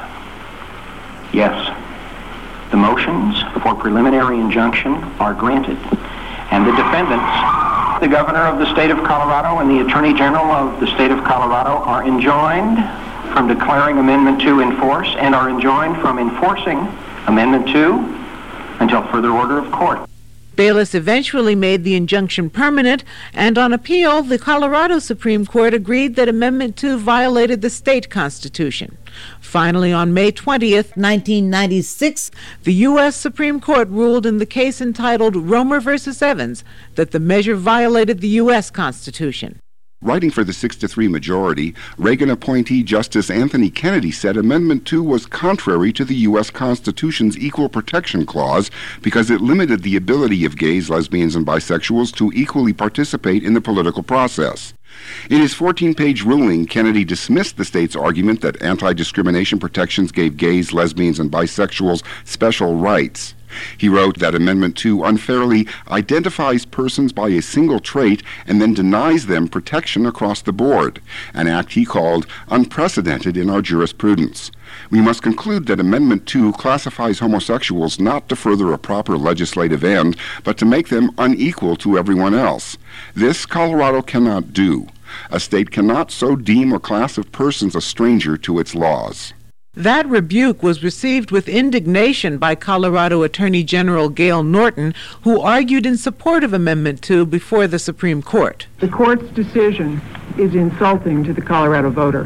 Yes. The motions for preliminary injunction are granted, And the defendants, the governor of the state of Colorado and the attorney general of the state of Colorado, are enjoined from declaring Amendment 2 in force and are enjoined from enforcing Amendment 2 until further order of court. Bayless eventually made the injunction permanent, and on appeal, the Colorado Supreme Court agreed that Amendment 2 violated the state constitution. Finally, on May 20th, 1996, the U.S. Supreme Court ruled in the case entitled Romer v. Evans that the measure violated the U.S. Constitution. Writing for the 6-3 majority, Reagan appointee Justice Anthony Kennedy said Amendment 2 was contrary to the U.S. Constitution's Equal Protection Clause because it limited the ability of gays, lesbians, and bisexuals to equally participate in the political process. In his 14-page ruling, Kennedy dismissed the state's argument that anti-discrimination protections gave gays, lesbians, and bisexuals special rights. He wrote that Amendment 2 unfairly identifies persons by a single trait and then denies them protection across the board, an act he called unprecedented in our jurisprudence. We must conclude that Amendment 2 classifies homosexuals not to further a proper legislative end, but to make them unequal to everyone else. This Colorado cannot do. A state cannot so deem a class of persons a stranger to its laws. That rebuke was received with indignation by Colorado Attorney General Gail Norton, who argued in support of Amendment 2 before the Supreme Court. The court's decision is insulting to the Colorado voter.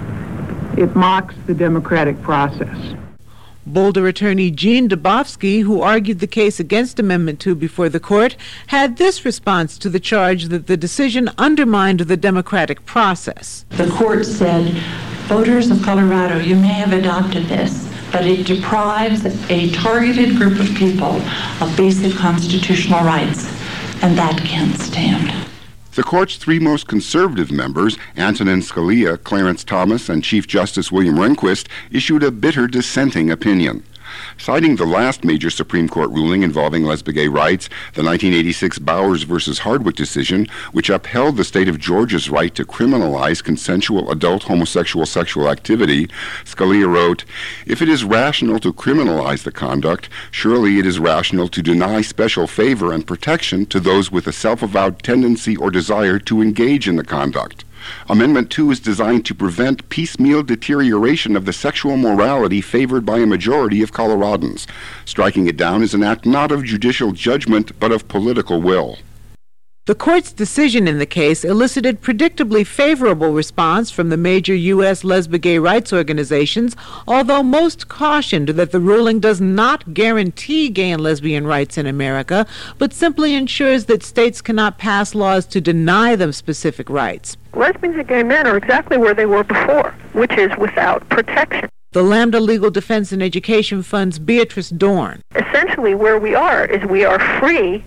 It mocks the democratic process. Boulder attorney Gene Dubofsky, who argued the case against Amendment 2 before the court, had this response to the charge that the decision undermined the democratic process. The court said, voters of Colorado, you may have adopted this, but it deprives a targeted group of people of basic constitutional rights, and that can't stand. The court's three most conservative members, Antonin Scalia, Clarence Thomas, and Chief Justice William Rehnquist, issued a bitter dissenting opinion. Citing the last major Supreme Court ruling involving lesbian rights, the 1986 Bowers v. Hardwick decision, which upheld the state of Georgia's right to criminalize consensual adult homosexual sexual activity, Scalia wrote, "If it is rational to criminalize the conduct, surely it is rational to deny special favor and protection to those with a self-avowed tendency or desire to engage in the conduct. Amendment 2 is designed to prevent piecemeal deterioration of the sexual morality favored by a majority of Coloradans. Striking it down is an act not of judicial judgment, but of political will." The court's decision in the case elicited predictably favorable response from the major U.S. lesbian rights organizations, although most cautioned that the ruling does not guarantee gay and lesbian rights in America, but simply ensures that states cannot pass laws to deny them specific rights. Lesbians and gay men are exactly where they were before, which is without protection. The Lambda Legal Defense and Education Fund's Beatrice Dorn. Essentially where we are is we are free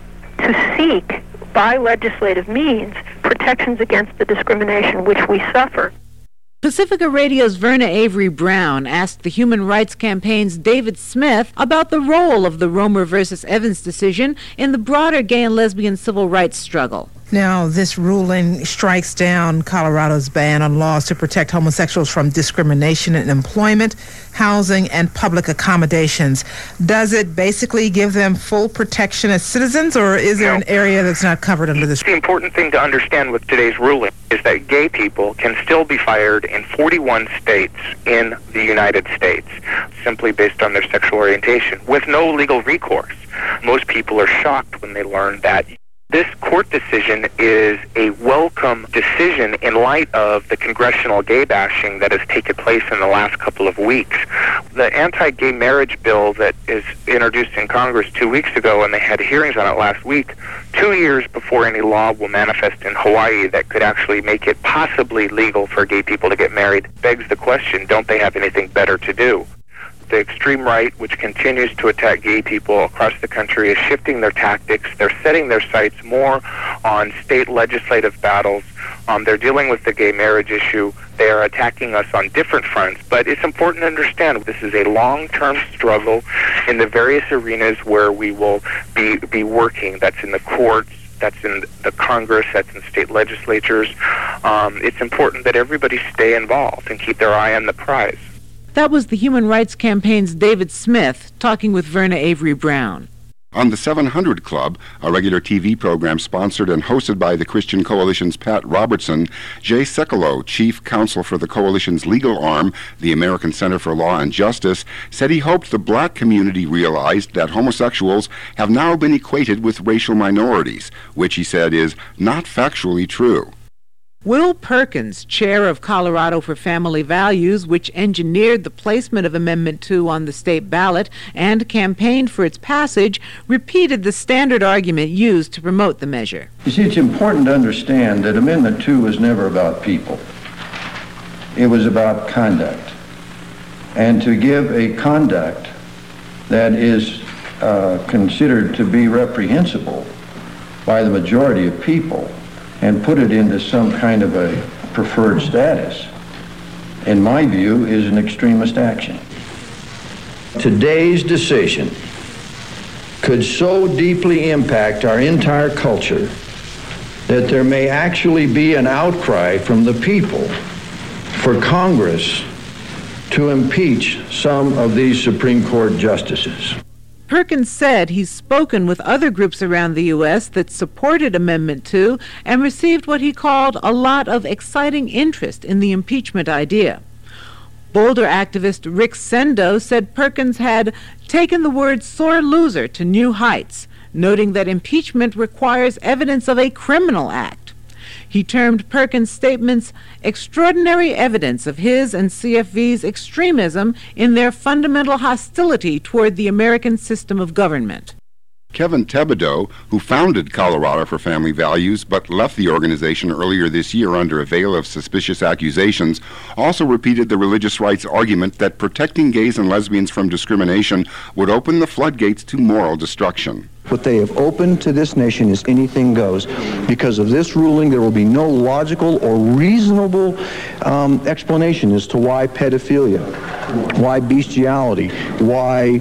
to seek by legislative means protections against the discrimination which we suffer. Pacifica Radio's Verna Avery Brown asked the Human Rights Campaign's David Smith about the role of the Romer versus Evans decision in the broader gay and lesbian civil rights struggle. Now, this ruling strikes down Colorado's ban on laws to protect homosexuals from discrimination in employment, housing, and public accommodations. Does it basically give them full protection as citizens, or is there an area that's not covered under this? The important thing to understand with today's ruling is that gay people can still be fired in 41 states in the United States, simply based on their sexual orientation, with no legal recourse. Most people are shocked when they learn that. This court decision is a welcome decision in light of the congressional gay bashing that has taken place in the last couple of weeks. The anti-gay marriage bill that is introduced in Congress 2 weeks ago, and they had hearings on it last week, 2 years before any law will manifest in Hawaii that could actually make it possibly legal for gay people to get married, begs the question, don't they have anything better to do? The extreme right, which continues to attack gay people across the country, is shifting their tactics. They're setting their sights more on state legislative battles. They're dealing with the gay marriage issue. They are attacking us on different fronts. But it's important to understand this is a long-term struggle in the various arenas where we will be working. That's in the courts, that's in the Congress, that's in state legislatures. It's important that everybody stay involved and keep their eye on the prize. That was the Human Rights Campaign's David Smith talking with Verna Avery Brown. On the 700 Club, a regular TV program sponsored and hosted by the Christian Coalition's Pat Robertson, Jay Sekulow, chief counsel for the coalition's legal arm, the American Center for Law and Justice, said he hoped the black community realized that homosexuals have now been equated with racial minorities, which he said is not factually true. Will Perkins, chair of Colorado for Family Values, which engineered the placement of Amendment 2 on the state ballot and campaigned for its passage, repeated the standard argument used to promote the measure. You see, it's important to understand that Amendment 2 was never about people. It was about conduct. And to give a conduct that is considered to be reprehensible by the majority of people and put it into some kind of a preferred status, in my view, is an extremist action. Today's decision could so deeply impact our entire culture that there may actually be an outcry from the people for Congress to impeach some of these Supreme Court justices. Perkins said he's spoken with other groups around the U.S. that supported Amendment 2 and received what he called a lot of exciting interest in the impeachment idea. Boulder activist Rick Sendo said Perkins had taken the word sore loser to new heights, noting that impeachment requires evidence of a criminal act. He termed Perkins' statements extraordinary evidence of his and CFV's extremism in their fundamental hostility toward the American system of government. Kevin Thibodeau, who founded Colorado for Family Values but left the organization earlier this year under a veil of suspicious accusations, also repeated the religious rights argument that protecting gays and lesbians from discrimination would open the floodgates to moral destruction. What they have opened to this nation is anything goes. Because of this ruling, there will be no logical or reasonable explanation as to why pedophilia, why bestiality, why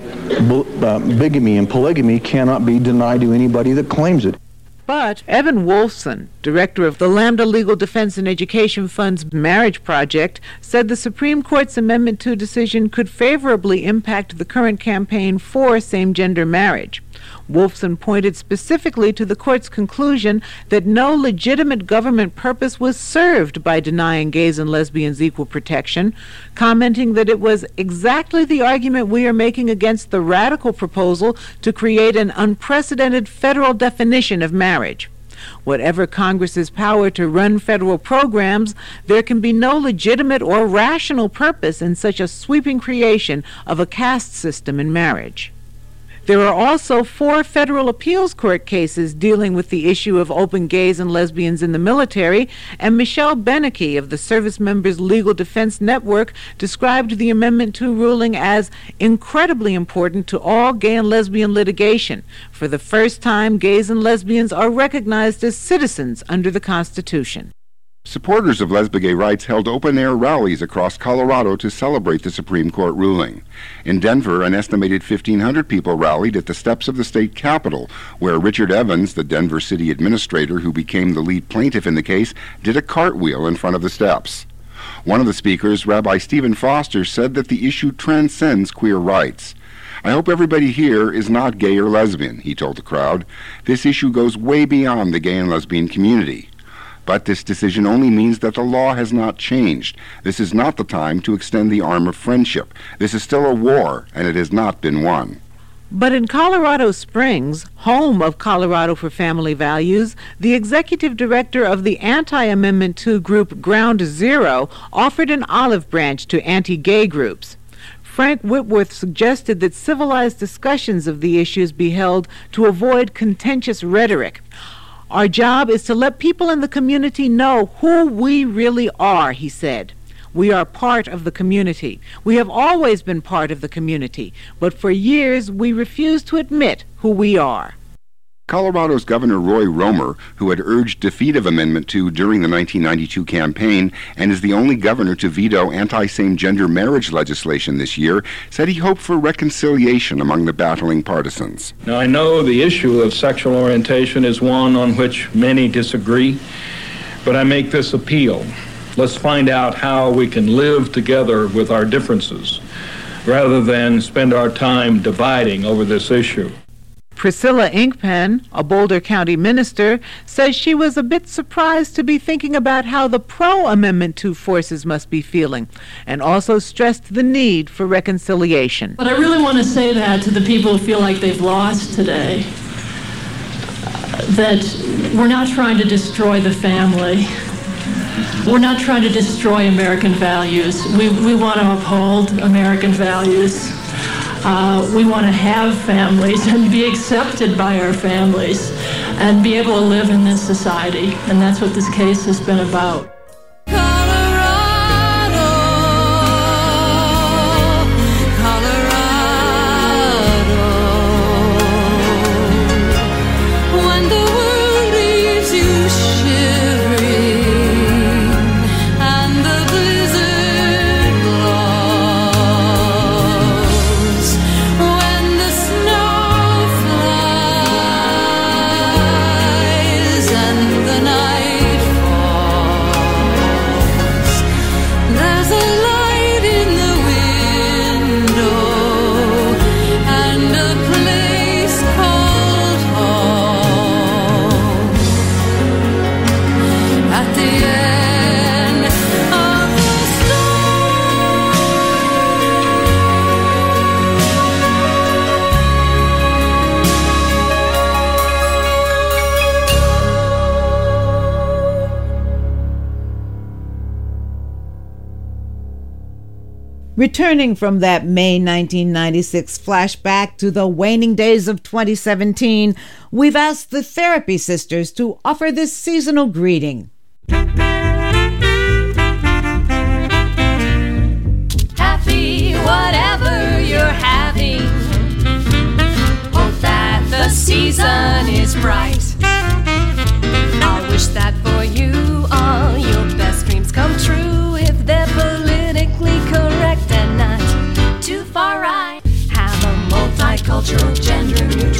bigamy and polygamy cannot be denied to anybody that claims it. But Evan Wolfson, director of the Lambda Legal Defense and Education Fund's Marriage Project, said the Supreme Court's Amendment 2 decision could favorably impact the current campaign for same-gender marriage. Wolfson pointed specifically to the court's conclusion that no legitimate government purpose was served by denying gays and lesbians equal protection, commenting that it was exactly the argument we are making against the radical proposal to create an unprecedented federal definition of marriage. Whatever Congress's power to run federal programs, there can be no legitimate or rational purpose in such a sweeping creation of a caste system in marriage. There are also 4 federal appeals court cases dealing with the issue of open gays and lesbians in the military, and Michelle Beneke of the Service Members Legal Defense Network described the Amendment 2 ruling as incredibly important to all gay and lesbian litigation. For the first time, gays and lesbians are recognized as citizens under the Constitution. Supporters of lesbian rights held open-air rallies across Colorado to celebrate the Supreme Court ruling. In Denver, an estimated 1,500 people rallied at the steps of the state capitol, where Richard Evans, the Denver city administrator who became the lead plaintiff in the case, did a cartwheel in front of the steps. One of the speakers, Rabbi Stephen Foster, said that the issue transcends queer rights. "I hope everybody here is not gay or lesbian," he told the crowd. "This issue goes way beyond the gay and lesbian community. But this decision only means that the law has not changed. This is not the time to extend the arm of friendship. This is still a war, and it has not been won." But in Colorado Springs, home of Colorado for Family Values, the executive director of the anti-Amendment 2 group Ground Zero offered an olive branch to anti-gay groups. Frank Whitworth suggested that civilized discussions of the issues be held to avoid contentious rhetoric. "Our job is to let people in the community know who we really are," he said. "We are part of the community. We have always been part of the community, but for years we refused to admit who we are." Colorado's Governor Roy Romer, who had urged defeat of Amendment 2 during the 1992 campaign and is the only governor to veto anti-same-gender marriage legislation this year, said he hoped for reconciliation among the battling partisans. Now, I know the issue of sexual orientation is one on which many disagree, but I make this appeal. Let's find out how we can live together with our differences, rather than spend our time dividing over this issue. Priscilla Inkpen, a Boulder County minister, says she was a bit surprised to be thinking about how the pro-Amendment 2 forces must be feeling, and also stressed the need for reconciliation. But I really want to say that to the people who feel like they've lost today, that we're not trying to destroy the family. We're not trying to destroy American values. We want to uphold American values. We want to have families and be accepted by our families and be able to live in this society. And that's what this case has been about. Returning from that May 1996 flashback to the waning days of 2017, we've asked the Therapy Sisters to offer this seasonal greeting. Happy whatever you're having. Hope that the season is bright. I wish that for you all your best dreams come true, if they're politically correct and not too far right. Have a multicultural, gender neutral